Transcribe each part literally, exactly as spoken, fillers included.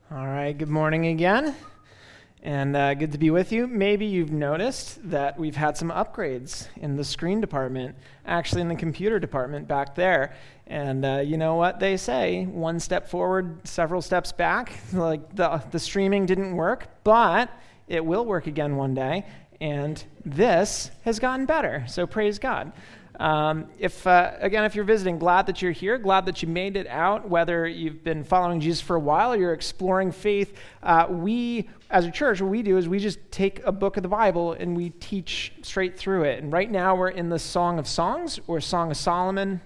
All right, good morning again, and uh, good to be with you. Maybe you've noticed that we've had some upgrades in the screen department, actually in the computer department back there. And uh, you know what they say, one step forward, several steps back. Like the, the streaming didn't work, but it will work again one day, and this has gotten better, so praise God. Um, if uh, again, if you're visiting, glad that you're here, glad that you made it out, whether you've been following Jesus for a while or you're exploring faith. Uh, we, as a church, what we do is we just take a book of the Bible and we teach straight through it. And right now we're in the Song of Songs, or Song of Solomon,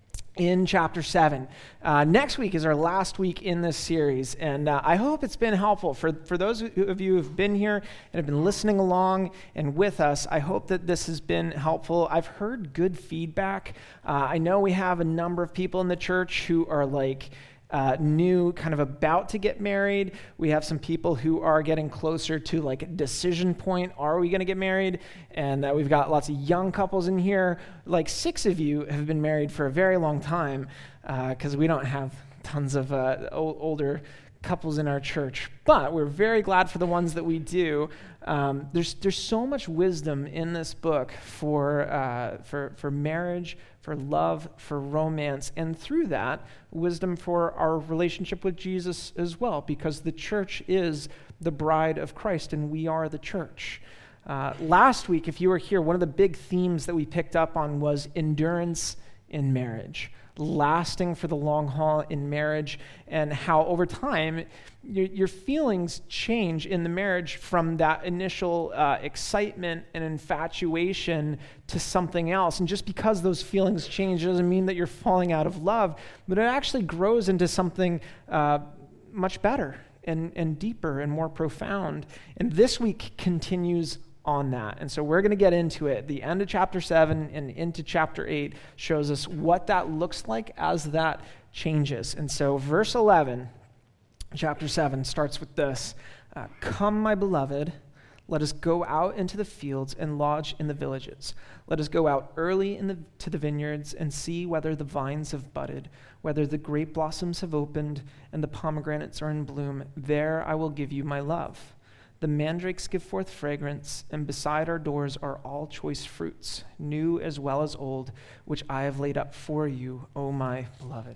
in chapter seven. Uh, next week is our last week in this series, and uh, I hope it's been helpful. For, for those of you who've been here and have been listening along and with us, I hope that this has been helpful. I've heard good feedback. Uh, I know we have a number of people in the church who are like, Uh, new, kind of about to get married. We have some people who are getting closer to like a decision point. Are we going to get married? And uh, we've got lots of young couples in here. Like six of you have been married for a very long time because uh, we don't have tons of uh, o- older couples in our church. But we're very glad for the ones that we do. Um, there's there's so much wisdom in this book for uh, for for marriage, for love, for romance, and through that, wisdom for our relationship with Jesus as well, because the church is the bride of Christ, and we are the church. Uh, last week, if you were here, one of the big themes that we picked up on was endurance in marriage, lasting for the long haul in marriage, and how over time your, your feelings change in the marriage from that initial uh, excitement and infatuation to something else. And just because those feelings change doesn't mean that you're falling out of love, but it actually grows into something uh, much better and, and deeper and more profound. And this week continues on that. And so we're going to get into it. The end of chapter seven and into chapter eight shows us what that looks like as that changes. And so verse eleven, chapter seven, starts with this. Uh, Come, my beloved, let us go out into the fields and lodge in the villages. Let us go out early in the, to the vineyards and see whether the vines have budded, whether the grape blossoms have opened and the pomegranates are in bloom. There I will give you my love. The mandrakes give forth fragrance, and beside our doors are all choice fruits, new as well as old, which I have laid up for you, O my beloved.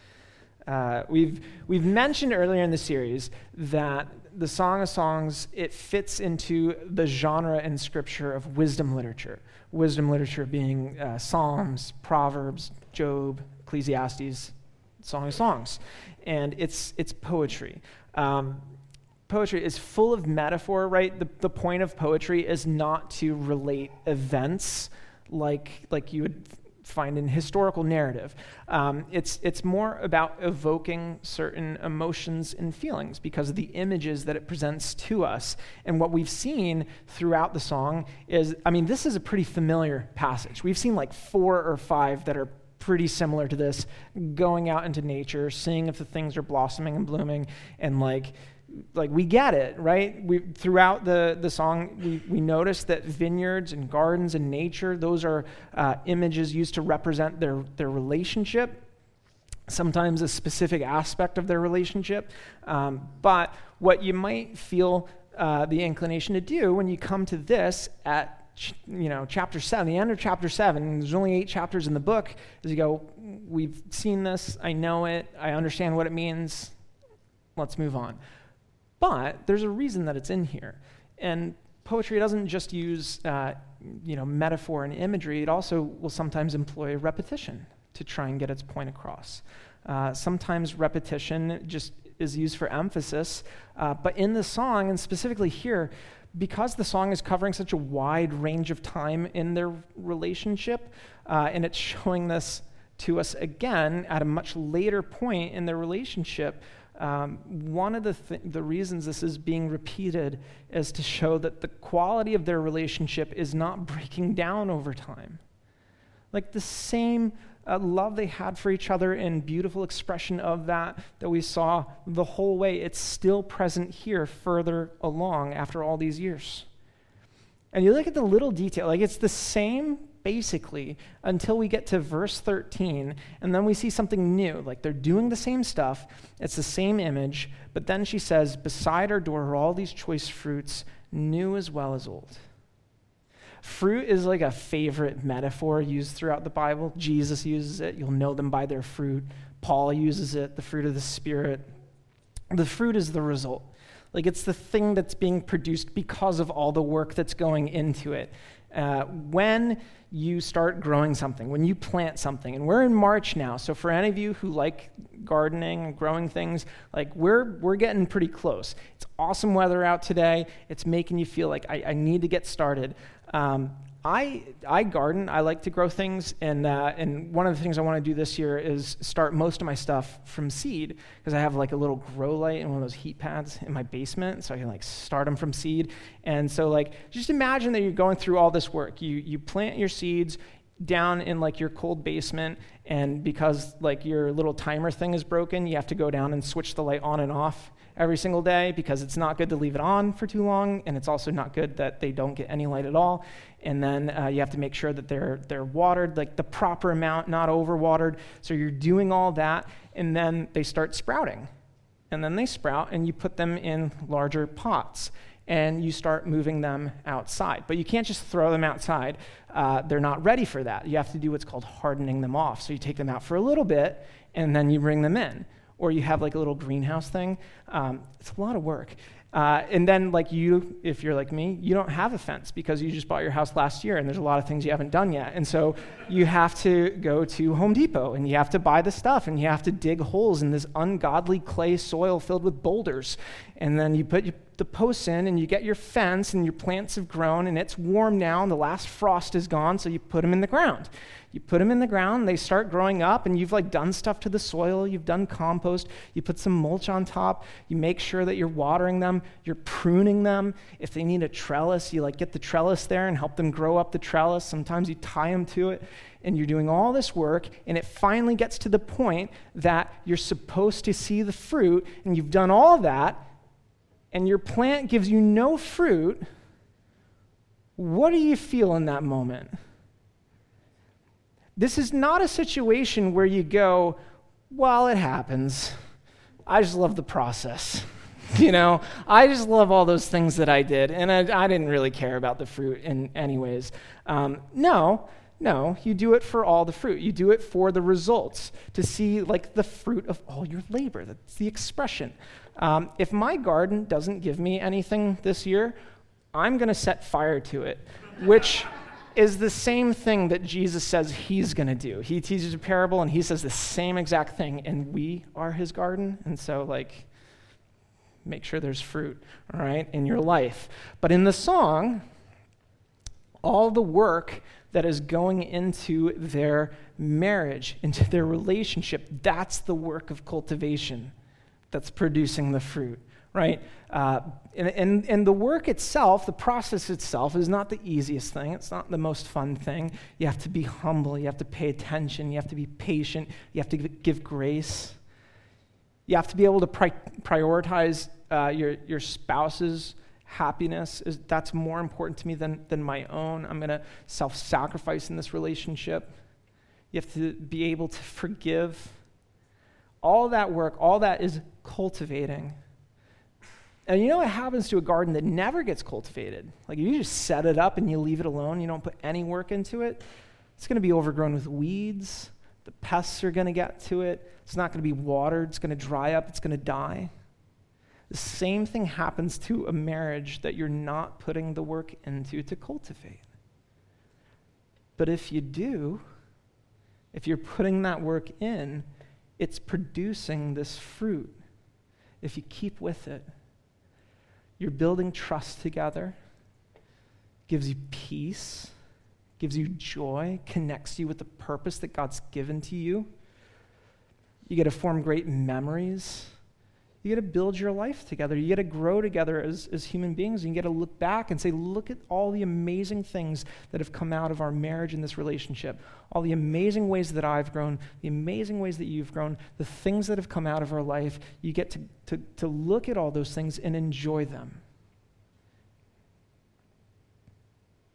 Uh, we've we've mentioned earlier in the series that the Song of Songs, it fits into the genre in Scripture of wisdom literature. Wisdom literature being uh, Psalms, Proverbs, Job, Ecclesiastes, Song of Songs, and it's it's poetry. Um, Poetry is full of metaphor, right? The the point of poetry is not to relate events like like you would find in historical narrative. Um, it's it's more about evoking certain emotions and feelings because of the images that it presents to us. And what we've seen throughout the song is, I mean, this is a pretty familiar passage. We've seen like four or five that are pretty similar to this, going out into nature, seeing if the things are blossoming and blooming, and like, Like we get it, right? We throughout the, the song, we, we notice that vineyards and gardens and nature, those are uh, images used to represent their, their relationship, sometimes a specific aspect of their relationship. Um, but what you might feel uh, the inclination to do when you come to this at you know chapter seven, the end of chapter seven, and there's only eight chapters in the book, is you go, we've seen this, I know it, I understand what it means, let's move on. But there's a reason that it's in here. And poetry doesn't just use uh, you know, metaphor and imagery. It also will sometimes employ repetition to try and get its point across. Uh, sometimes repetition just is used for emphasis. Uh, but in the song, and specifically here, because the song is covering such a wide range of time in their relationship, uh, and it's showing this to us again at a much later point in their relationship, Um, one of the th- the reasons this is being repeated is to show that the quality of their relationship is not breaking down over time. Like the same uh, love they had for each other and beautiful expression of that that we saw the whole way, it's still present here further along after all these years. And you look at the little detail, like it's the same basically, until we get to verse thirteen, and then we see something new. Like, they're doing the same stuff, it's the same image, but then she says, beside our door are all these choice fruits, new as well as old. Fruit is like a favorite metaphor used throughout the Bible. Jesus uses it. You'll know them by their fruit. Paul uses it, the fruit of the Spirit. The fruit is the result. Like, it's the thing that's being produced because of all the work that's going into it. Uh, when you start growing something, when you plant something, and we're in March now, so for any of you who like gardening and growing things, like we're we're getting pretty close. It's awesome weather out today. It's making you feel like I, I need to get started. Um, I I garden. I like to grow things, and uh, and one of the things I want to do this year is start most of my stuff from seed, because I have like a little grow light and one of those heat pads in my basement, so I can like start them from seed. And so like just imagine that you're going through all this work. You you plant your seeds down in like your cold basement, and because like your little timer thing is broken, you have to go down and switch the light on and off every single day, because it's not good to leave it on for too long, and it's also not good that they don't get any light at all. And then uh, you have to make sure that they're they're watered, like the proper amount, not overwatered. So you're doing all that, and then they start sprouting. And then they sprout, and you put them in larger pots, and you start moving them outside. But you can't just throw them outside. Uh, they're not ready for that. You have to do what's called hardening them off. So you take them out for a little bit, and then you bring them in. Or you have like a little greenhouse thing. Um, it's a lot of work. Uh, and then like you, if you're like me, you don't have a fence because you just bought your house last year, and there's a lot of things you haven't done yet. And so you have to go to Home Depot, and you have to buy the stuff, and you have to dig holes in this ungodly clay soil filled with boulders. And then you put your, the posts in, and you get your fence, and your plants have grown, and it's warm now, and the last frost is gone, so you put them in the ground. You put them in the ground, they start growing up, and you've like done stuff to the soil, you've done compost, you put some mulch on top, you make sure that you're watering them, you're pruning them. If they need a trellis, you like get the trellis there and help them grow up the trellis. Sometimes you tie them to it, and you're doing all this work, and it finally gets to the point that you're supposed to see the fruit, and you've done all that, and your plant gives you no fruit. What do you feel in that moment? This is not a situation where you go, well, it happens. I just love the process. You know, I just love all those things that I did, and I, I didn't really care about the fruit in anyways. Um, no, no, you do it for all the fruit. You do it for the results, to see like the fruit of all your labor. That's the expression. Um, if my garden doesn't give me anything this year, I'm going to set fire to it, which is the same thing that Jesus says he's going to do. He teaches a parable, and he says the same exact thing, and we are his garden, and so, like, make sure there's fruit, all right, in your life. But in the song, all the work that is going into their marriage, into their relationship, that's the work of cultivation that's producing the fruit, right? Uh, and, and, and the work itself, the process itself, is not the easiest thing. It's not the most fun thing. You have to be humble. You have to pay attention. You have to be patient. You have to give, give grace. You have to be able to pri- prioritize uh, your, your spouse's happiness. Is, that's more important to me than, than my own. I'm going to self-sacrifice in this relationship. You have to be able to forgive. All that work, all that is cultivating. And you know what happens to a garden that never gets cultivated? Like, if you just set it up and you leave it alone, you don't put any work into it, it's going to be overgrown with weeds. The pests are going to get to it. It's not going to be watered. It's going to dry up. It's going to die. The same thing happens to a marriage that you're not putting the work into to cultivate. But if you do, if you're putting that work in, it's producing this fruit. If you keep with it, you're building trust together, gives you peace, gives you joy, connects you with the purpose that God's given to you. You get to form great memories. You get to build your life together. You get to grow together as, as human beings. And you get to look back and say, look at all the amazing things that have come out of our marriage and this relationship. All the amazing ways that I've grown, the amazing ways that you've grown, the things that have come out of our life. You get to, to, to look at all those things and enjoy them.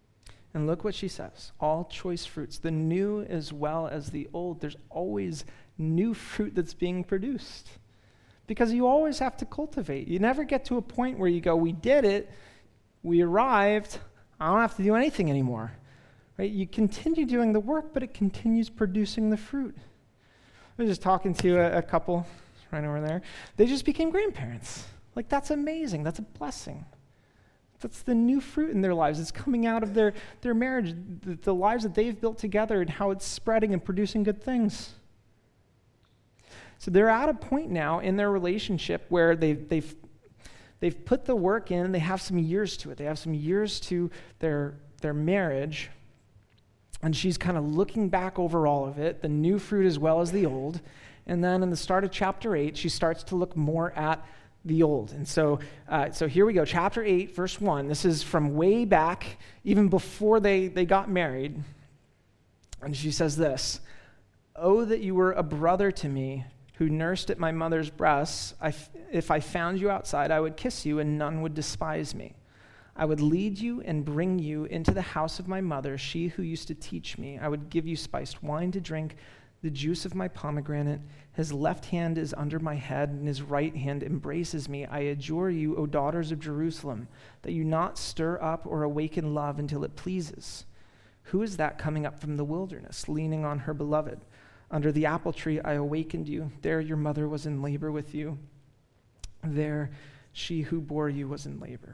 And look what she says. All choice fruits, the new as well as the old. There's always new fruit that's being produced. Because you always have to cultivate. You never get to a point where you go, we did it, we arrived, I don't have to do anything anymore. Right? You continue doing the work, but it continues producing the fruit. I was just talking to a, a couple right over there. They just became grandparents. Like, that's amazing. That's a blessing. That's the new fruit in their lives. It's coming out of their, their marriage, the, the lives that they've built together and how it's spreading and producing good things. So they're at a point now in their relationship where they've, they've, they've put the work in. They have some years to it. They have some years to their, their marriage. And she's kind of looking back over all of it, the new fruit as well as the old. And then in the start of chapter eight, she starts to look more at the old. And so uh, so here we go, chapter eight, verse one. This is from way back, even before they, they got married. And she says this, "Oh, that you were a brother to me, who nursed at my mother's breasts. I f- if I found you outside, I would kiss you, and none would despise me. I would lead you and bring you into the house of my mother, she who used to teach me. I would give you spiced wine to drink, the juice of my pomegranate. His left hand is under my head, and his right hand embraces me. I adjure you, O daughters of Jerusalem, that you not stir up or awaken love until it pleases. Who is that coming up from the wilderness, leaning on her beloved? Under the apple tree I awakened you. There your mother was in labor with you. There she who bore you was in labor."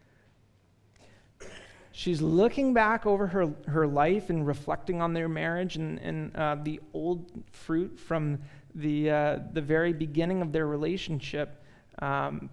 She's looking back over her, her life and reflecting on their marriage and, and uh, the old fruit from the, uh, the very beginning of their relationship. Um,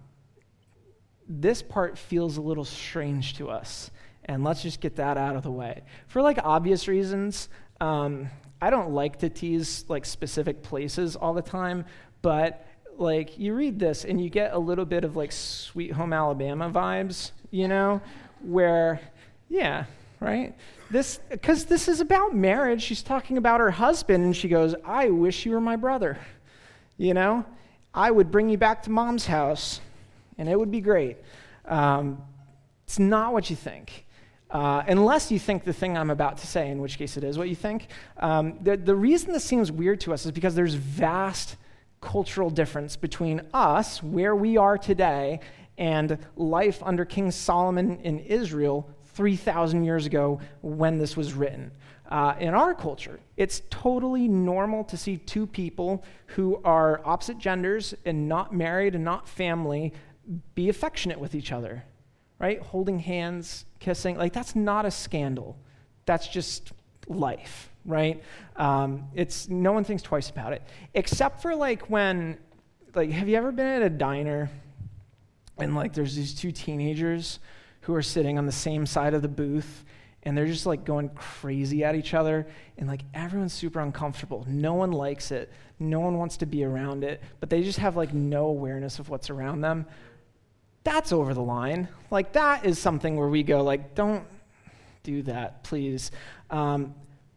this part feels a little strange to us, and let's just get that out of the way. For like obvious reasons, um, I don't like to tease like specific places all the time, but like you read this and you get a little bit of like Sweet Home Alabama vibes, you know, where, yeah, right? This, because this is about marriage. She's talking about her husband, and she goes, "I wish you were my brother. You know, I would bring you back to mom's house, and it would be great." Um, it's not what you think. Uh, unless you think the thing I'm about to say, in which case it is what you think. Um, the, the reason this seems weird to us is because there's vast cultural difference between us, where we are today, and life under King Solomon in Israel three thousand years ago when this was written. Uh, in our culture, it's totally normal to see two people who are opposite genders and not married and not family be affectionate with each other, right? Holding hands, kissing, like that's not a scandal. That's just life, right? Um, it's no one thinks twice about it, except for like when, like, have you ever been at a diner and like there's these two teenagers who are sitting on the same side of the booth and they're just like going crazy at each other and like everyone's super uncomfortable. No one likes it. No one wants to be around it, but they just have like no awareness of what's around them. That's over the line. Like that is something where we go like, don't do that, please. Um,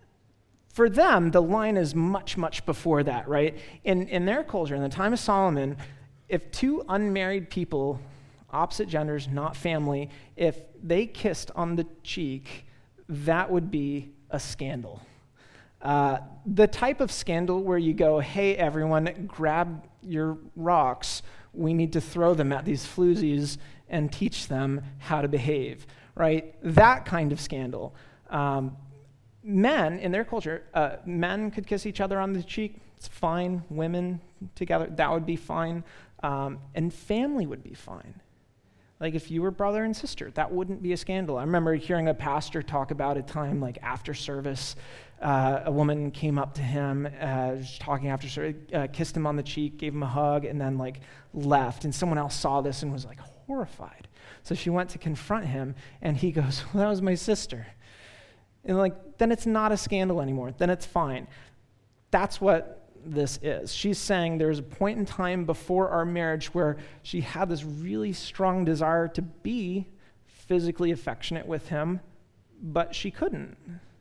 for them, the line is much, much before that, right? In in their culture, in the time of Solomon, if two unmarried people, opposite genders, not family, if they kissed on the cheek, that would be a scandal. Uh, the type of scandal where you go, hey, everyone, grab your rocks. We need to throw them at these floozies and teach them how to behave, right? That kind of scandal. Um, men, in their culture, uh, men could kiss each other on the cheek. It's fine. Women together, that would be fine. Um, and family would be fine. Like if you were brother and sister, that wouldn't be a scandal. I remember hearing a pastor talk about a time like after service, uh, a woman came up to him, uh, just talking after service, uh, kissed him on the cheek, gave him a hug, and then like left. And someone else saw this and was like horrified. So she went to confront him, and he goes, well, that was my sister. And like, then it's not a scandal anymore. Then it's fine. That's what this is. She's saying there's a point in time before our marriage where she had this really strong desire to be physically affectionate with him, but she couldn't.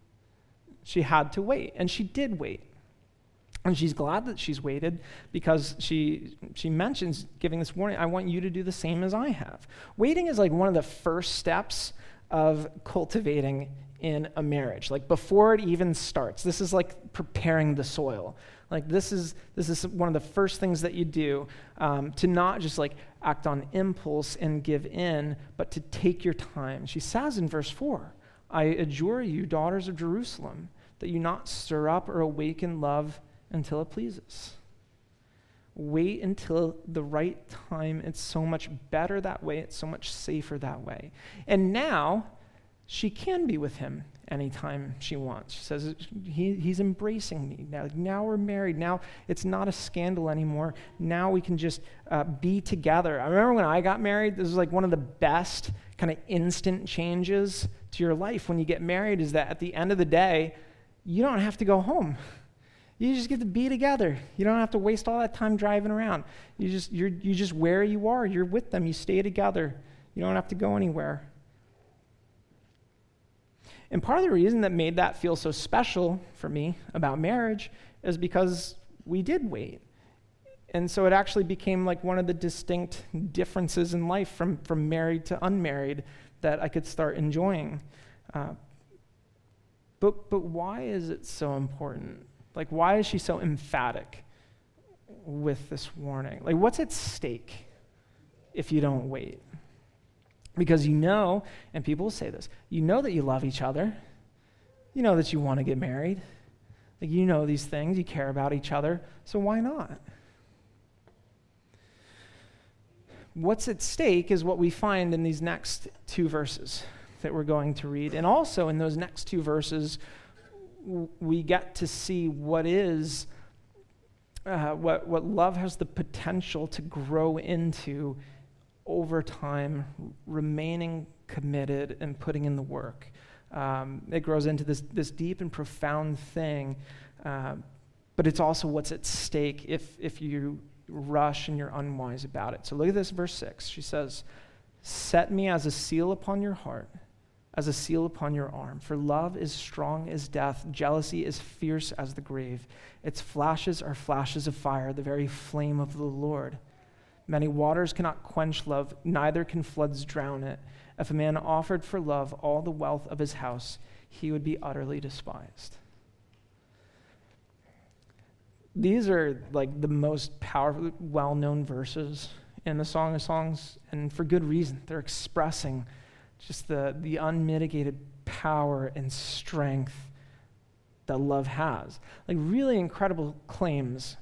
She had to wait, and she did wait. And she's glad that she's waited because she she mentions giving this warning, I want you to do the same as I have. Waiting is like one of the first steps of cultivating in a marriage. Like before it even starts, this is like preparing the soil. Like this is this is one of the first things that you do, um, to not just like act on impulse and give in, but to take your time. She says in verse four, I adjure you, daughters of Jerusalem, that you not stir up or awaken love until it pleases. Wait until the right time. It's so much better that way. It's so much safer that way. And now she can be with him anytime she wants. She says, he, he's embracing me. Now, now we're married. Now it's not a scandal anymore. Now we can just uh, be together. I remember when I got married, this was like one of the best kind of instant changes to your life when you get married, is that at the end of the day, you don't have to go home. You just get to be together. You don't have to waste all that time driving around. You just, you're you just where you are. You're with them. You stay together. You don't have to go anywhere. And part of the reason that made that feel so special for me about marriage is because we did wait. And so it actually became like one of the distinct differences in life from, from married to unmarried that I could start enjoying. Uh, but but why is it so important? Like, why is she so emphatic with this warning? Like, what's at stake if you don't wait? Because you know, and people will say this, you know that you love each other. You know that you want to get married. Like, you know these things. You care about each other. So why not? What's at stake is what we find in these next two verses that we're going to read. And also in those next two verses, we get to see what is, uh, what, what love has the potential to grow into over time, remaining committed and putting in the work. Um, it grows into this, this deep and profound thing, uh, but it's also what's at stake if, if you rush and you're unwise about it. So look at this, verse six. She says, set me as a seal upon your heart, as a seal upon your arm. For love is strong as death. Jealousy is fierce as the grave. Its flashes are flashes of fire, the very flame of the Lord. Many waters cannot quench love, neither can floods drown it. If a man offered for love all the wealth of his house, he would be utterly despised. These are like the most powerful, well-known verses in the Song of Songs, and for good reason. They're expressing just the, the unmitigated power and strength that love has. Like really incredible claims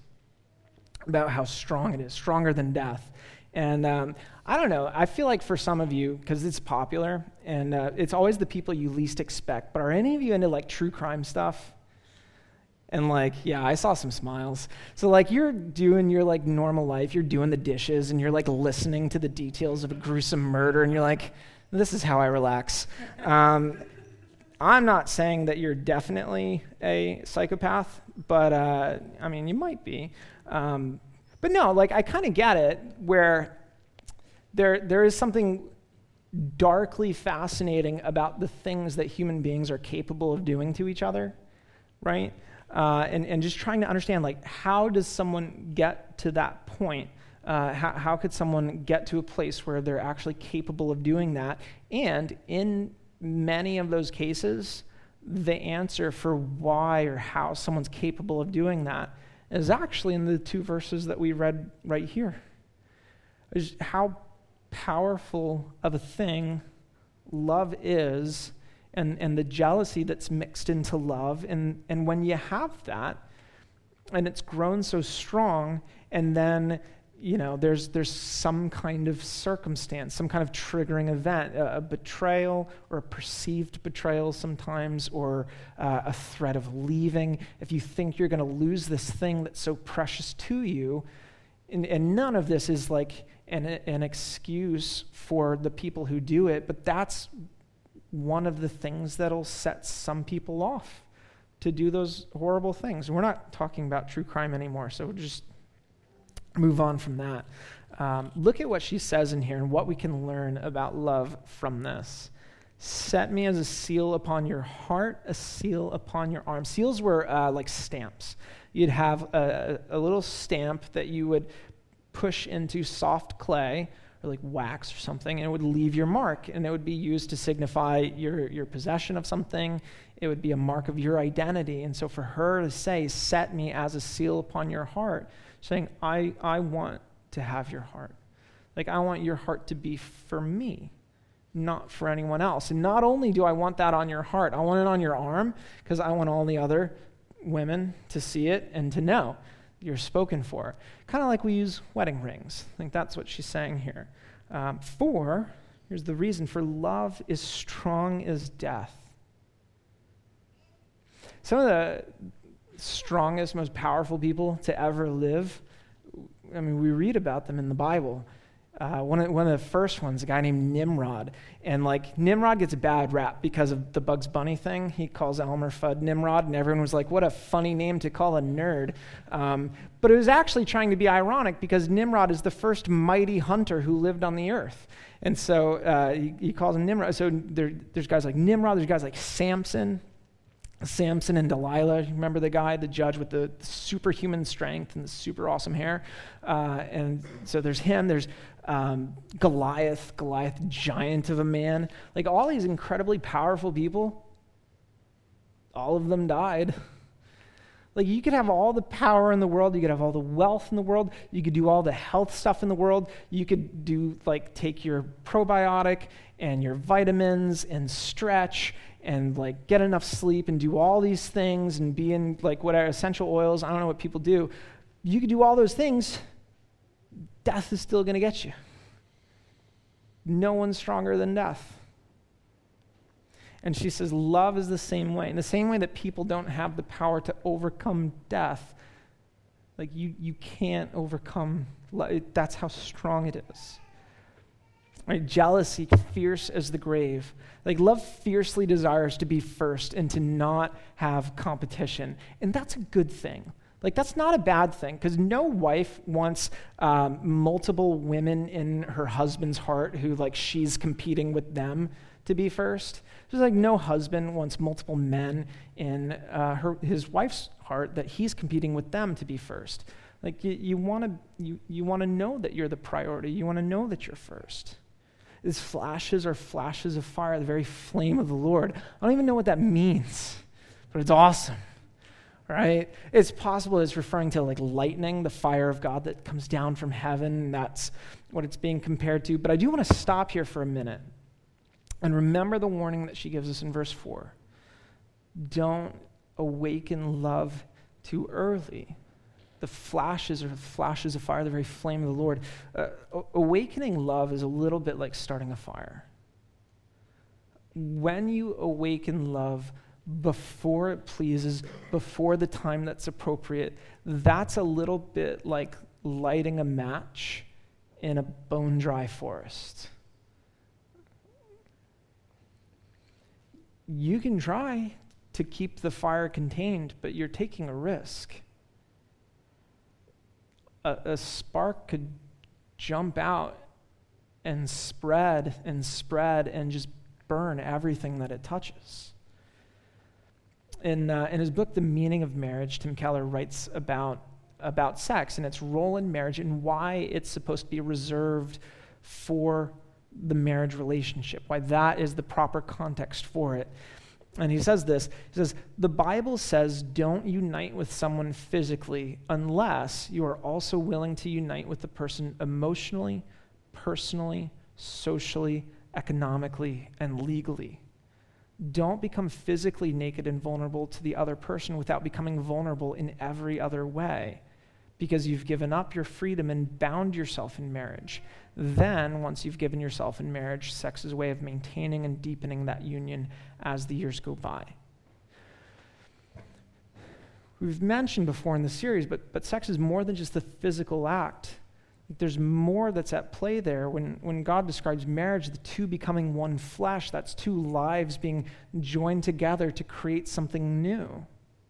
about how strong it is, stronger than death. And um, I don't know, I feel like for some of you, because it's popular, and uh, it's always the people you least expect, but are any of you into like true crime stuff? And like, yeah, I saw some smiles. So like you're doing your like normal life, you're doing the dishes, and you're like listening to the details of a gruesome murder, and you're like, this is how I relax. Um, I'm not saying that you're definitely a psychopath, but uh, I mean, you might be. Um, but no, like I kind of get it, where there there is something darkly fascinating about the things that human beings are capable of doing to each other, right? Uh, and, and just trying to understand, like, how does someone get to that point? Uh, how, how could someone get to a place where they're actually capable of doing that? And in many of those cases, the answer for why or how someone's capable of doing that is actually in the two verses that we read right here. Is how powerful of a thing love is, and, and the jealousy that's mixed into love. And, and when you have that, and it's grown so strong, and then you know, there's there's some kind of circumstance, some kind of triggering event, a, a betrayal or a perceived betrayal sometimes, or uh, a threat of leaving. If you think you're going to lose this thing that's so precious to you, and, and none of this is like an, an excuse for the people who do it, but that's one of the things that'll set some people off to do those horrible things. We're not talking about true crime anymore, so just move on from that. Um, look at what she says in here and what we can learn about love from this. Set me as a seal upon your heart, a seal upon your arm. Seals were uh, like stamps. You'd have a, a little stamp that you would push into soft clay, or like wax or something, and it would leave your mark, and it would be used to signify your, your possession of something. It would be a mark of your identity. And so for her to say, set me as a seal upon your heart, saying, I, I want to have your heart. Like, I want your heart to be for me, not for anyone else. And not only do I want that on your heart, I want it on your arm, because I want all the other women to see it and to know you're spoken for. Kind of like we use wedding rings. I think that's what she's saying here. Um, for, here's the reason, for love is strong as death. Some of the strongest, most powerful people to ever live, I mean, we read about them in the Bible. Uh, one, of, one of the first ones, a guy named Nimrod. And like Nimrod gets a bad rap because of the Bugs Bunny thing. He calls Elmer Fudd Nimrod, and everyone was like, what a funny name to call a nerd. Um, but it was actually trying to be ironic because Nimrod is the first mighty hunter who lived on the earth. And so uh, he, he calls him Nimrod. So there, there's guys like Nimrod, there's guys like Samson. Samson and Delilah, remember the guy, the judge with the superhuman strength and the super awesome hair? Uh, and so there's him, there's um, Goliath, Goliath, giant of a man. Like all these incredibly powerful people, all of them died. Like you could have all the power in the world, you could have all the wealth in the world, you could do all the health stuff in the world, you could do like take your probiotic and your vitamins and stretch and like get enough sleep and do all these things and be in like whatever essential oils, I don't know what people do. You could do all those things, death is still going to get you. No one's stronger than death. And she says, love is the same way. In the same way that people don't have the power to overcome death, like you, you can't overcome, that's how strong it is. Right? Jealousy, fierce as the grave. Like love fiercely desires to be first and to not have competition. And that's a good thing. Like that's not a bad thing, because no wife wants um, multiple women in her husband's heart who like she's competing with them to be first. Just like no husband wants multiple men in uh, her his wife's heart that he's competing with them to be first. Like you, you want to you you want to know that you're the priority. You want to know that you're first. These flashes are flashes of fire, the very flame of the Lord. I don't even know what that means, but it's awesome, right? It's possible it's referring to like lightning, the fire of God that comes down from heaven. That's what it's being compared to. But I do want to stop here for a minute and remember the warning that she gives us in verse four. Don't awaken love too early. The flashes are flashes of fire, the very flame of the Lord. Uh, awakening love is a little bit like starting a fire. When you awaken love before it pleases, before the time that's appropriate, that's a little bit like lighting a match in a bone-dry forest. You can try to keep the fire contained, but you're taking a risk. A, a spark could jump out and spread and spread and just burn everything that it touches. In, uh, in his book, The Meaning of Marriage, Tim Keller writes about, about sex and its role in marriage and why it's supposed to be reserved for the marriage relationship, why that is the proper context for it. And he says this, he says, the Bible says don't unite with someone physically unless you are also willing to unite with the person emotionally, personally, socially, economically, and legally. Don't become physically naked and vulnerable to the other person without becoming vulnerable in every other way, because you've given up your freedom and bound yourself in marriage. Then, once you've given yourself in marriage, sex is a way of maintaining and deepening that union as the years go by. We've mentioned before in the series, but, but sex is more than just the physical act. There's more that's at play there. When, when God describes marriage, the two becoming one flesh, that's two lives being joined together to create something new.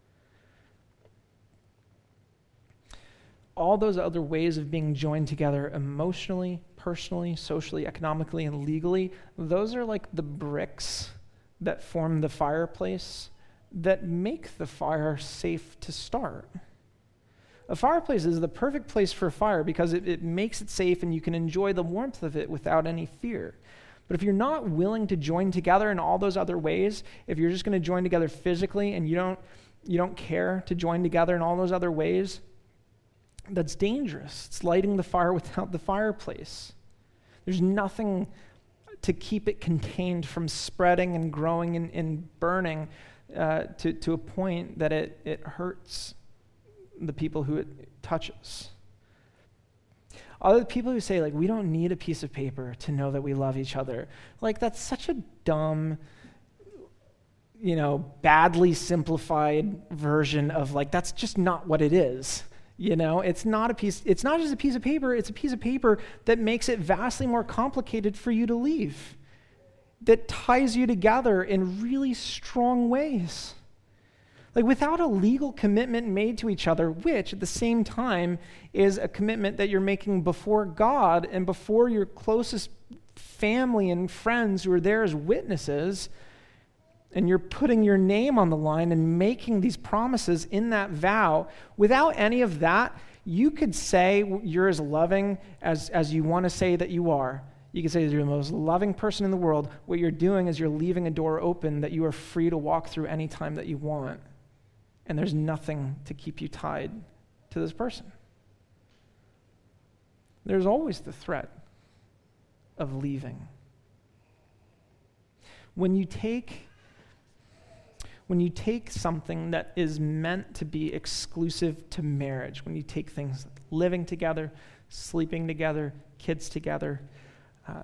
All those other ways of being joined together emotionally, personally, socially, economically, and legally, those are like the bricks that form the fireplace that make the fire safe to start. A fireplace is the perfect place for a fire because it, it makes it safe and you can enjoy the warmth of it without any fear. But if you're not willing to join together in all those other ways, if you're just going to join together physically and you don't you don't care to join together in all those other ways, that's dangerous. It's lighting the fire without the fireplace. There's nothing to keep it contained from spreading and growing and, and burning uh, to, to a point that it, it hurts the people who it touches. Other people who say, like, we don't need a piece of paper to know that we love each other. Like, that's such a dumb, you know, badly simplified version of, like, that's just not what it is. You know, it's not a piece, it's not just a piece of paper, it's a piece of paper that makes it vastly more complicated for you to leave, that ties you together in really strong ways. Like, without a legal commitment made to each other, which at the same time is a commitment that you're making before God and before your closest family and friends who are there as witnesses, and you're putting your name on the line and making these promises in that vow, without any of that, you could say you're as loving as, as you want to say that you are. You could say you're the most loving person in the world. What you're doing is you're leaving a door open that you are free to walk through any time that you want. And there's nothing to keep you tied to this person. There's always the threat of leaving. When you take When you take something that is meant to be exclusive to marriage, when you take things like living together, sleeping together, kids together, uh,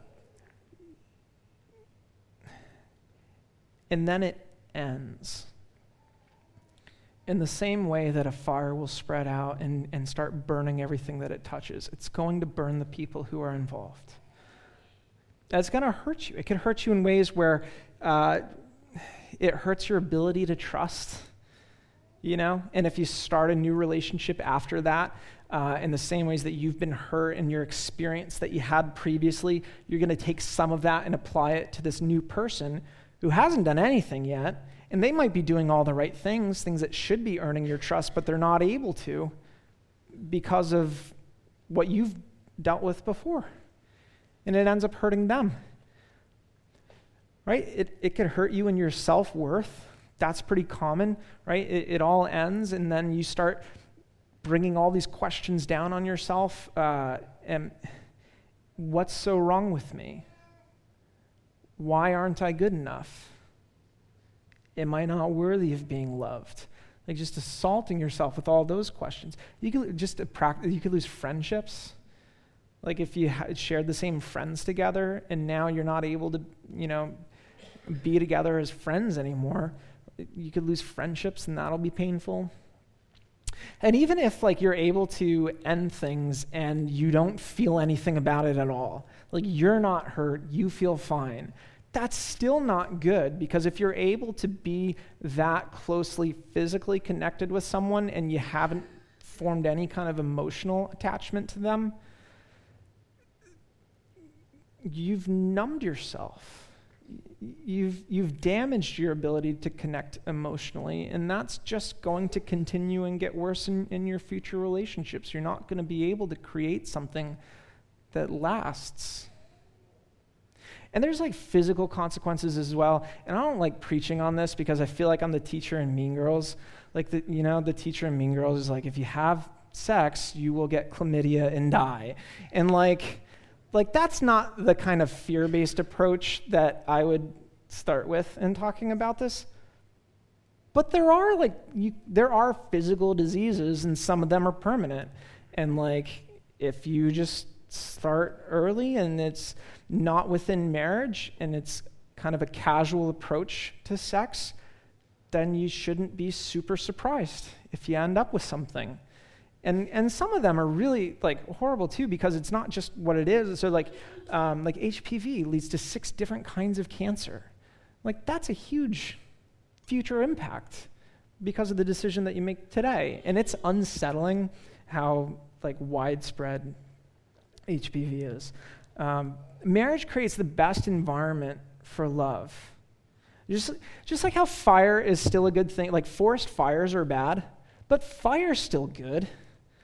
and then it ends in the same way that a fire will spread out and, and start burning everything that it touches. It's going to burn the people who are involved. That's going to hurt you. It can hurt you in ways where uh, it hurts your ability to trust, you know? And if you start a new relationship after that, uh, in the same ways that you've been hurt in your experience that you had previously, you're going to take some of that and apply it to this new person who hasn't done anything yet, and they might be doing all the right things, things that should be earning your trust, but they're not able to because of what you've dealt with before. And it ends up hurting them. Right? It it could hurt you in your self-worth. That's pretty common, right? It, it all ends, and then you start bringing all these questions down on yourself. Uh, and what's so wrong with me? Why aren't I good enough? Am I not worthy of being loved? Like, just assaulting yourself with all those questions. You could just a practice. You could lose friendships. Like, if you ha- shared the same friends together, and now you're not able to, you know, be together as friends anymore, you could lose friendships, and that'll be painful. And even if, like, you're able to end things and you don't feel anything about it at all, like, you're not hurt, you feel fine, that's still not good, because if you're able to be that closely physically connected with someone and you haven't formed any kind of emotional attachment to them, you've numbed yourself. You've you've damaged your ability to connect emotionally, and that's just going to continue and get worse in, in your future relationships. You're not going to be able to create something that lasts. And there's like physical consequences as well. And I don't like preaching on this because I feel like I'm the teacher in Mean Girls. Like, the, you know, the teacher in Mean Girls is like, if you have sex, you will get chlamydia and die. And like, like that's not the kind of fear-based approach that I would start with in talking about this. But there are like, you, there are physical diseases, and some of them are permanent. And like, if you just start early and it's not within marriage and it's kind of a casual approach to sex, then you shouldn't be super surprised if you end up with something. And and some of them are really like horrible too, because it's not just what it is. So like um, like H P V leads to six different kinds of cancer. Like, that's a huge future impact because of the decision that you make today. And it's unsettling how like widespread H P V is. Um, marriage creates the best environment for love. Just, just like how fire is still a good thing. Like, forest fires are bad, but fire's still good.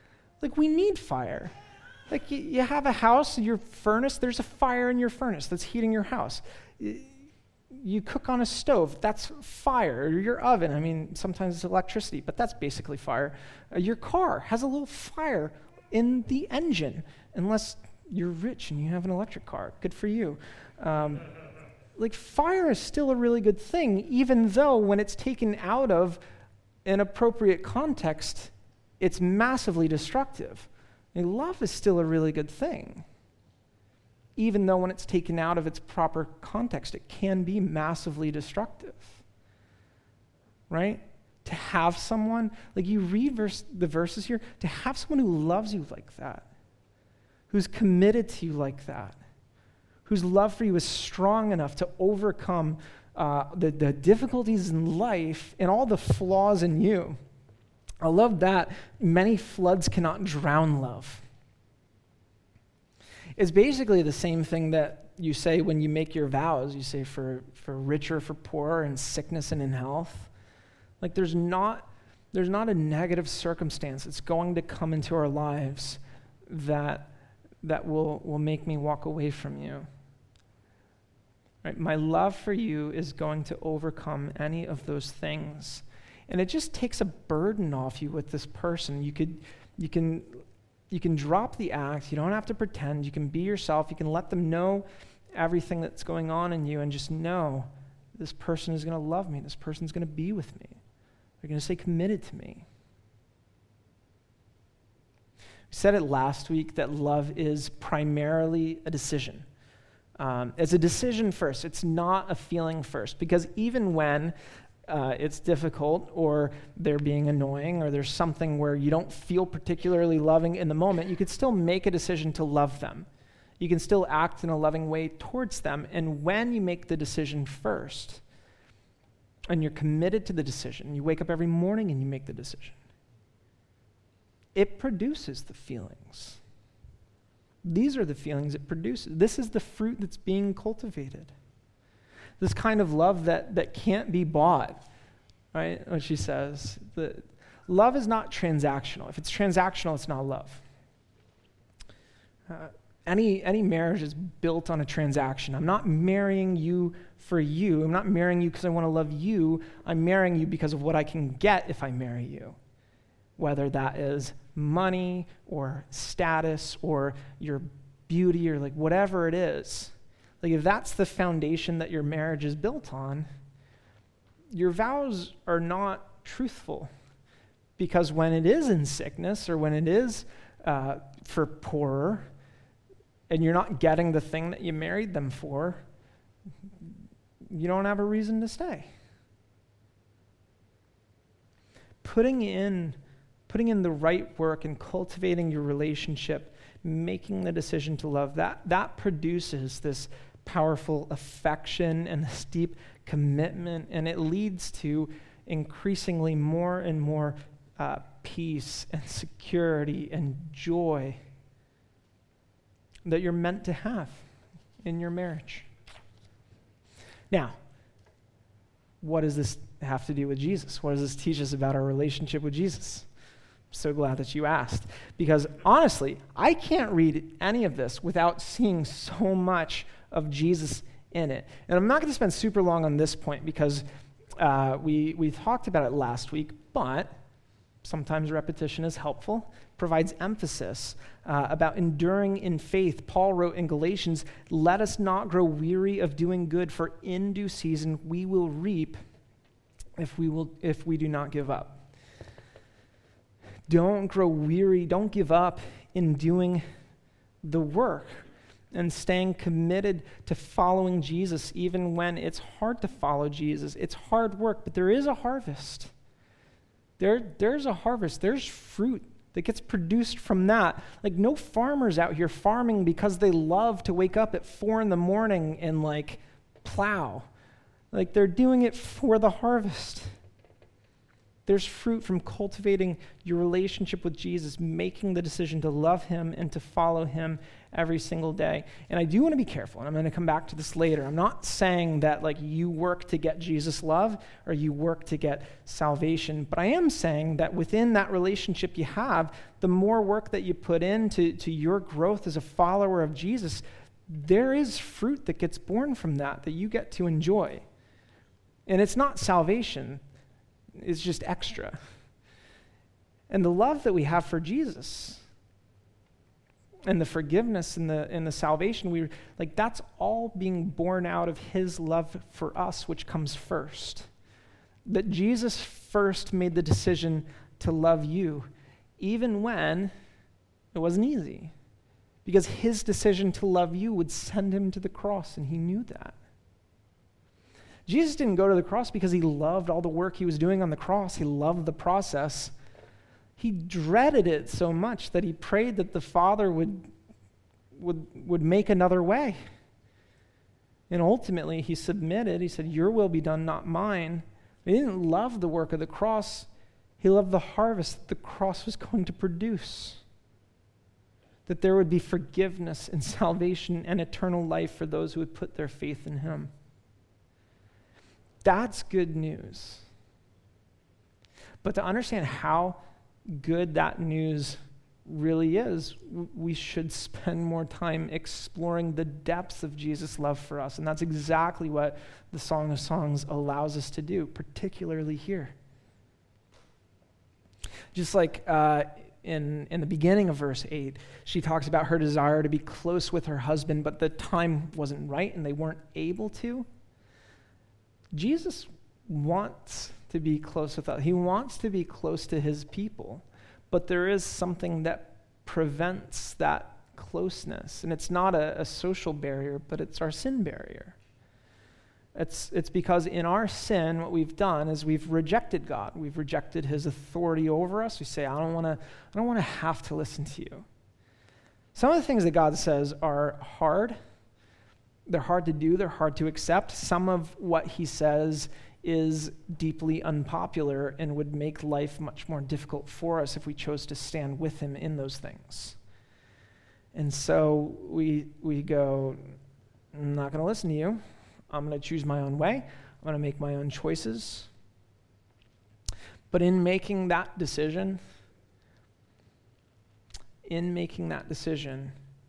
Like, we need fire. Like, you, you have a house, your furnace, there's a fire in your furnace that's heating your house. You cook on a stove, that's fire. Or your oven, I mean, sometimes it's electricity, but that's basically fire. Uh, your car has a little fire in the engine, unless you're rich and you have an electric car. Good for you. Um, like, fire is still a really good thing, even though when it's taken out of an appropriate context, it's massively destructive. I mean, love is still a really good thing, even though when it's taken out of its proper context, it can be massively destructive, right? To have someone, like you read verse, the verses here, to have someone who loves you like that, who's committed to you like that, whose love for you is strong enough to overcome uh, the, the difficulties in life and all the flaws in you. I love that. Many floods cannot drown love. It's basically the same thing that you say when you make your vows. You say for, for richer, for poorer, in sickness and in health. Like there's not, there's not a negative circumstance that's going to come into our lives that, that will, will make me walk away from you. Right? My love for you is going to overcome any of those things. And it just takes a burden off you with this person. You could, you can... You can drop the act. You don't have to pretend. You can be yourself. You can let them know everything that's going on in you and just know this person is going to love me. This person's going to be with me. They're going to stay committed to me. We said it last week that love is primarily a decision. Um, it's a decision first. It's not a feeling first. Because even when Uh, it's difficult, or they're being annoying, or there's something where you don't feel particularly loving in the moment, you could still make a decision to love them. You can still act in a loving way towards them. And when you make the decision first, and you're committed to the decision, you wake up every morning and you make the decision, it produces the feelings. These are the feelings it produces. This is the fruit that's being cultivated. This kind of love that, that can't be bought, right? What she says. The, love is not transactional. If it's transactional, it's not love. Uh, any, any marriage is built on a transaction. I'm not marrying you for you. I'm not marrying you because I want to love you. I'm marrying you because of what I can get if I marry you. Whether that is money or status or your beauty or like whatever it is. Like if that's the foundation that your marriage is built on, your vows are not truthful. Because when it is in sickness or when it is uh, for poorer, and you're not getting the thing that you married them for, you don't have a reason to stay. Putting in, putting in the right work and cultivating your relationship, making the decision to love, that, that produces this powerful affection and this deep commitment, and it leads to increasingly more and more uh, peace and security and joy that you're meant to have in your marriage. Now, what does this have to do with Jesus? What does this teach us about our relationship with Jesus? I'm so glad that you asked, because honestly, I can't read any of this without seeing so much of Jesus in it. And I'm not going to spend super long on this point because uh, we, we talked about it last week, but sometimes repetition is helpful, provides emphasis uh, about enduring in faith. Paul wrote in Galatians, "Let us not grow weary of doing good, for in due season we will reap if we will if we do not give up." Don't grow weary, don't give up in doing the work and staying committed to following Jesus, even when it's hard to follow Jesus. It's hard work, but there is a harvest. There, there's a harvest. There's fruit that gets produced from that. Like, no farmers out here farming because they love to wake up at four in the morning and, like, plow. Like, they're doing it for the harvest. There's fruit from cultivating your relationship with Jesus, making the decision to love him and to follow him every single day. And I do want to be careful, and I'm going to come back to this later. I'm not saying that like you work to get Jesus' love or you work to get salvation, but I am saying that within that relationship you have, the more work that you put into to your growth as a follower of Jesus, there is fruit that gets born from that that you get to enjoy. And it's not salvation. It's just extra. And the love that we have for Jesus and the forgiveness and the and the salvation, we like that's all being born out of his love for us, which comes first. That Jesus first made the decision to love you, even when it wasn't easy. Because his decision to love you would send him to the cross, and he knew that. Jesus didn't go to the cross because he loved all the work he was doing on the cross. He loved the process. He dreaded it so much that he prayed that the Father would, would, would make another way. And ultimately, he submitted. He said, your will be done, not mine. He didn't love the work of the cross. He loved the harvest that the cross was going to produce. That there would be forgiveness and salvation and eternal life for those who would put their faith in him. That's good news. But to understand how good that news really is, we should spend more time exploring the depths of Jesus' love for us. And that's exactly what the Song of Songs allows us to do, particularly here. Just like uh, in, in the beginning of verse eight, she talks about her desire to be close with her husband, but the time wasn't right and they weren't able to. Jesus wants to be close with us. He wants to be close to his people, but there is something that prevents that closeness, and it's not a, a social barrier, but it's our sin barrier. It's, it's because in our sin, what we've done is we've rejected God. We've rejected his authority over us. We say, I don't want to I don't want to have to listen to you. Some of the things that God says are hard. They're hard to do. They're hard to accept. Some of what he says is deeply unpopular and would make life much more difficult for us if we chose to stand with him in those things. And so we we go, I'm not going to listen to you. I'm going to choose my own way. I'm going to make my own choices. But in making that decision, in making that decision,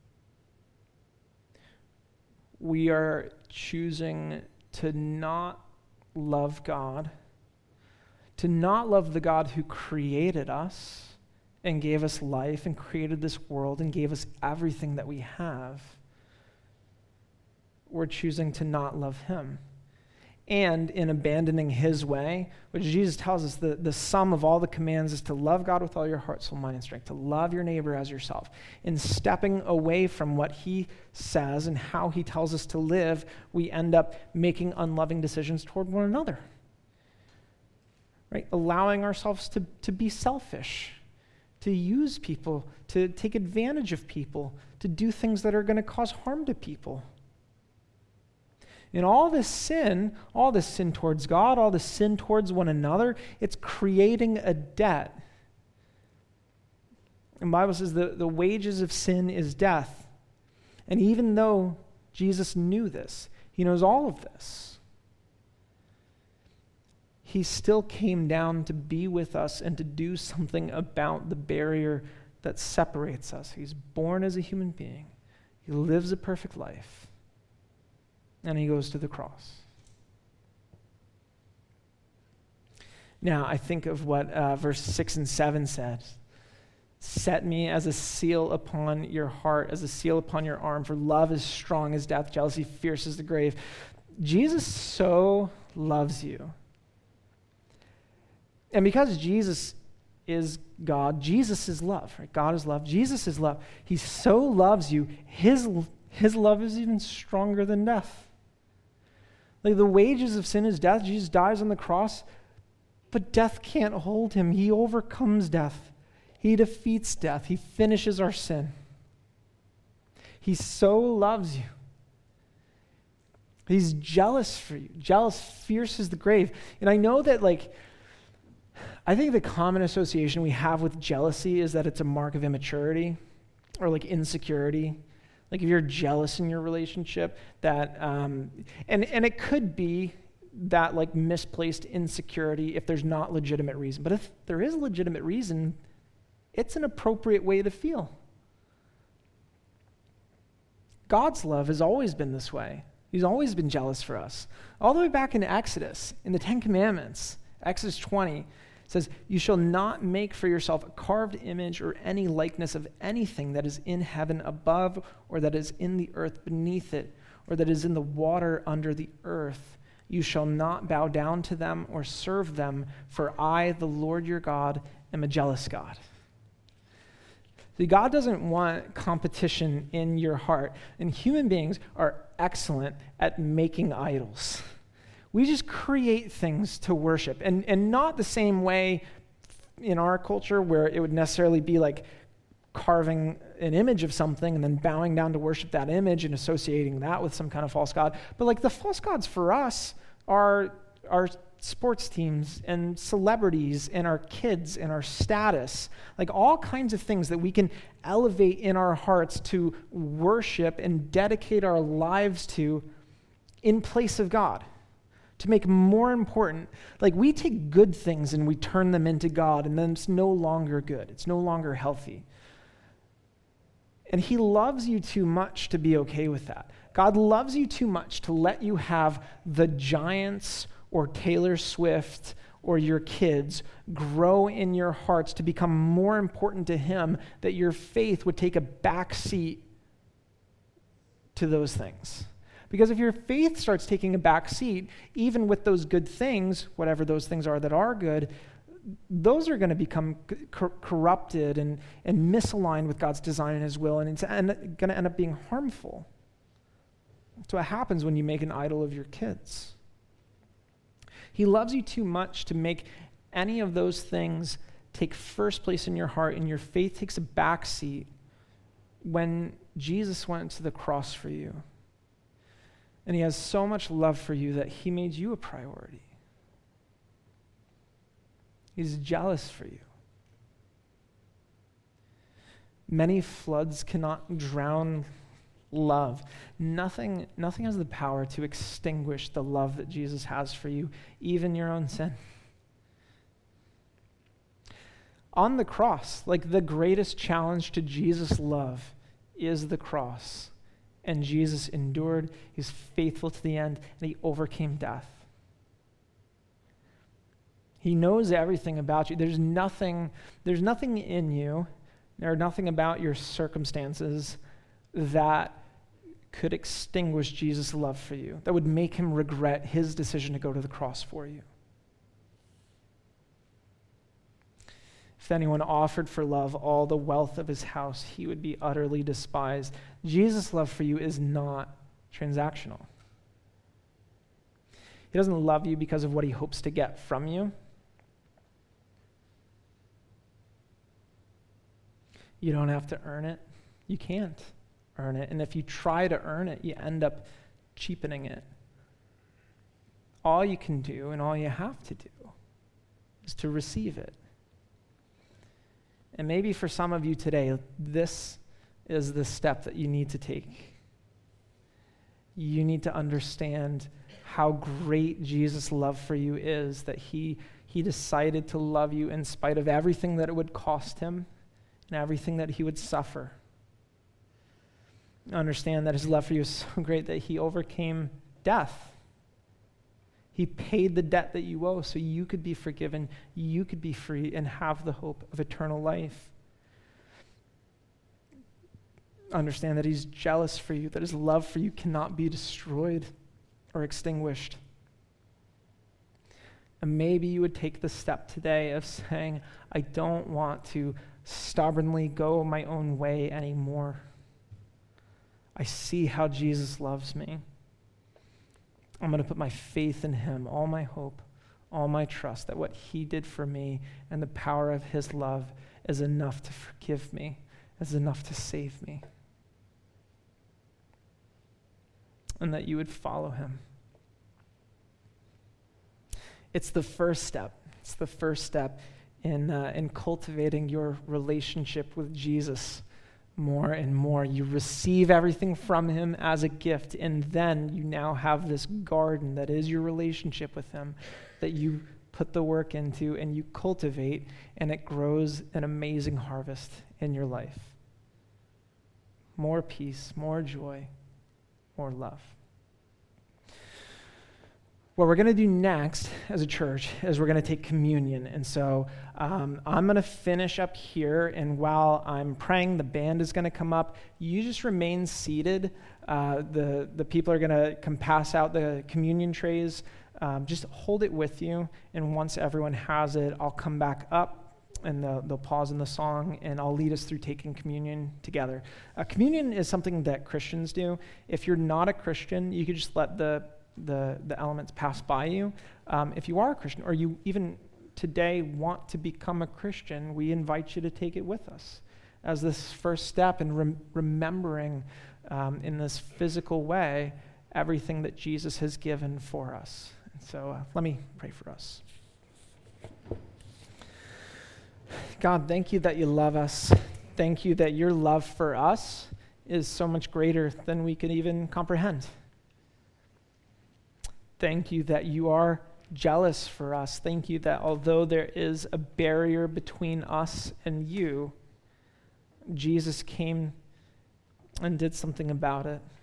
we are choosing to not love God, to not love the God who created us and gave us life and created this world and gave us everything that we have. We're choosing to not love him. And in abandoning his way, which Jesus tells us the, the sum of all the commands is to love God with all your heart, soul, mind, and strength, to love your neighbor as yourself. In stepping away from what he says and how he tells us to live, we end up making unloving decisions toward one another. Right? Allowing ourselves to, to be selfish, to use people, to take advantage of people, to do things that are going to cause harm to people. And all this sin, all this sin towards God, all this sin towards one another, it's creating a debt. And the Bible says the, the wages of sin is death. And even though Jesus knew this, he knows all of this, he still came down to be with us and to do something about the barrier that separates us. He's born as a human being. He lives a perfect life. And he goes to the cross. Now, I think of what uh, verse six and seven said. Set me as a seal upon your heart, as a seal upon your arm, for love is strong as death, jealousy fierce as the grave. Jesus so loves you. And because Jesus is God, Jesus is love, right? God is love, Jesus is love. He so loves you, his, his love is even stronger than death. Like the wages of sin is death. Jesus dies on the cross, but death can't hold him. He overcomes death. He defeats death. He finishes our sin. He so loves you. He's jealous for you. Jealous, fierce as the grave. And I know that like, I think the common association we have with jealousy is that it's a mark of immaturity or like insecurity. Like if you're jealous in your relationship, that, um, and, and it could be that like misplaced insecurity if there's not legitimate reason. But if there is legitimate reason, it's an appropriate way to feel. God's love has always been this way. He's always been jealous for us. All the way back in Exodus, in the Ten Commandments, Exodus twenty, says, "You shall not make for yourself a carved image or any likeness of anything that is in heaven above, or that is in the earth beneath it, or that is in the water under the earth. You shall not bow down to them or serve them, for I, the Lord your God, am a jealous God." See, God doesn't want competition in your heart, and human beings are excellent at making idols. We just create things to worship, and, and not the same way in our culture where it would necessarily be like carving an image of something and then bowing down to worship that image and associating that with some kind of false god. But like the false gods for us are our sports teams and celebrities and our kids and our status, like all kinds of things that we can elevate in our hearts to worship and dedicate our lives to in place of God, to make more important. Like we take good things and we turn them into God, and then it's no longer good. It's no longer healthy. And he loves you too much to be okay with that. God loves you too much to let you have the Giants or Taylor Swift or your kids grow in your hearts to become more important to him, that your faith would take a back seat to those things. Because if your faith starts taking a back seat, even with those good things, whatever those things are that are good, those are going to become cor- corrupted and, and misaligned with God's design and his will, and it's going to end up being harmful. That's what happens when you make an idol of your kids. He loves you too much to make any of those things take first place in your heart, and your faith takes a back seat when Jesus went to the cross for you. And he has so much love for you that he made you a priority. He's jealous for you. Many floods cannot drown love. Nothing, nothing has the power to extinguish the love that Jesus has for you, even your own sin. On the cross, like the greatest challenge to Jesus' love is the cross. And Jesus endured, he's faithful to the end, and he overcame death. He knows everything about you. There's nothing, there's nothing in you, there's nothing about your circumstances that could extinguish Jesus' love for you, that would make him regret his decision to go to the cross for you. If anyone offered for love all the wealth of his house, he would be utterly despised. Jesus' love for you is not transactional. He doesn't love you because of what he hopes to get from you. You don't have to earn it. You can't earn it. And if you try to earn it, you end up cheapening it. All you can do and all you have to do is to receive it. And maybe for some of you today, this is the step that you need to take. You need to understand how great Jesus' love for you is, that he, he decided to love you in spite of everything that it would cost him and everything that he would suffer. Understand that his love for you is so great that he overcame death. He paid the debt that you owe so you could be forgiven, you could be free, and have the hope of eternal life. Understand that he's jealous for you, that his love for you cannot be destroyed or extinguished. And maybe you would take the step today of saying, I don't want to stubbornly go my own way anymore. I see how Jesus loves me. I'm going to put my faith in him, all my hope, all my trust, that what he did for me and the power of his love is enough to forgive me, is enough to save me. And that you would follow him. It's the first step. It's the first step in, uh, in cultivating your relationship with Jesus more and more. You receive everything from him as a gift, and then you now have this garden that is your relationship with him that you put the work into and you cultivate, and it grows an amazing harvest in your life. More peace, more joy, more love. What we're going to do next as a church is we're going to take communion. And so um, I'm going to finish up here, and while I'm praying, the band is going to come up. You just remain seated. Uh, the, the people are going to come pass out the communion trays. Um, just hold it with you, and once everyone has it, I'll come back up, and they'll, they'll pause in the song, and I'll lead us through taking communion together. Uh, communion is something that Christians do. If you're not a Christian, you could just let the the the elements pass by you. Um, if you are a Christian, or you even today want to become a Christian, we invite you to take it with us as this first step in rem- remembering um, in this physical way everything that Jesus has given for us. And so uh, let me pray for us. God, thank you that you love us. Thank you that your love for us is so much greater than we could even comprehend. Thank you that you are jealous for us. Thank you that although there is a barrier between us and you, Jesus came and did something about it.